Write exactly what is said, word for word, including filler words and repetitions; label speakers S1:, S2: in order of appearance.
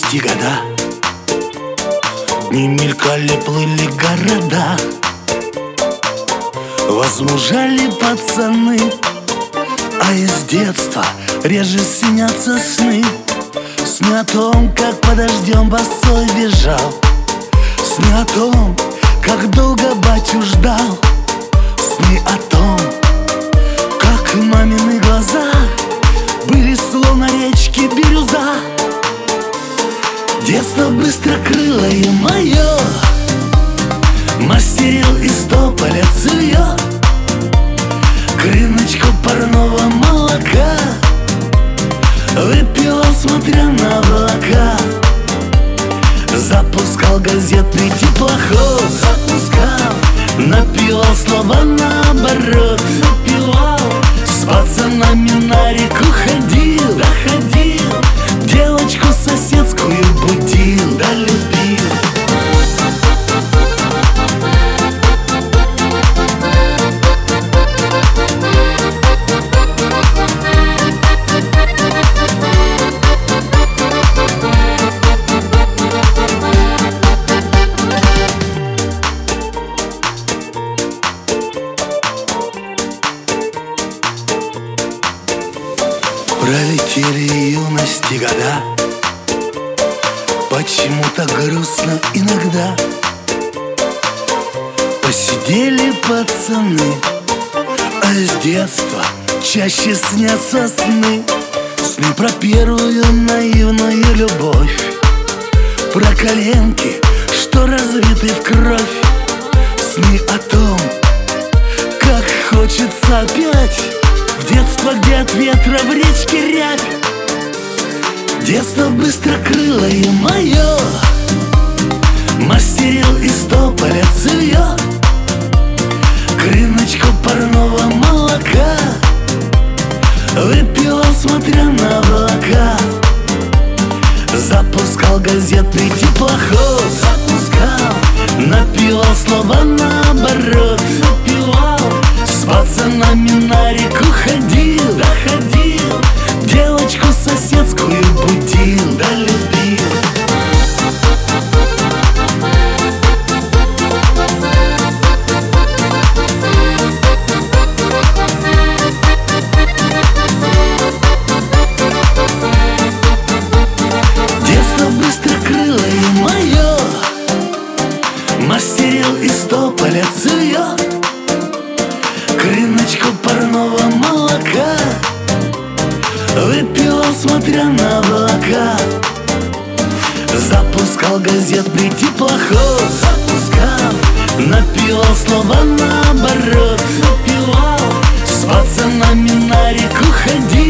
S1: юности года, дни мелькали, плыли города, возмужали пацаны, а из детства реже снятся сны. Сны о том, как под дождем босой бежал, сны о том, как долго батю ждал, сны о том, как мамины глаза были словно речки бирюза. Детство быстрокрылое мое мастерил из тополя цевьё к рыночку парного молока, выпивал, смотря на облака, запускал газетный теплоход, запускал, напевал слова наоборот, напевал, с пацанами на реку ходил, да ходил, девочку соседскую будил, да любил. Пролетели юности года, почему-то грустно иногда. Посидели пацаны, а из детства чаще снятся сны. Сны про первую наивную любовь, про коленки, что разбиты в кровь. Сны о том, как хочется опять в детство, где от ветра в речке рябь. Детство быстрокрылое мое мастерил из тополя цевьё к рыночку парного молока, выпивал, смотря на облака, запускал газетный теплоход, запускал, напевал слова наоборот, напевал, с пацанами на реку ходил, да ходил, девочку соседскую будил, да любил. Детство быстрокрылое мое мастерил из тополя цевьё к рыночку парного молока, выпивал, смотря на облака, запускал газетный теплоход, запускал, напевал слова наоборот, напевал, с пацанами на реку ходил.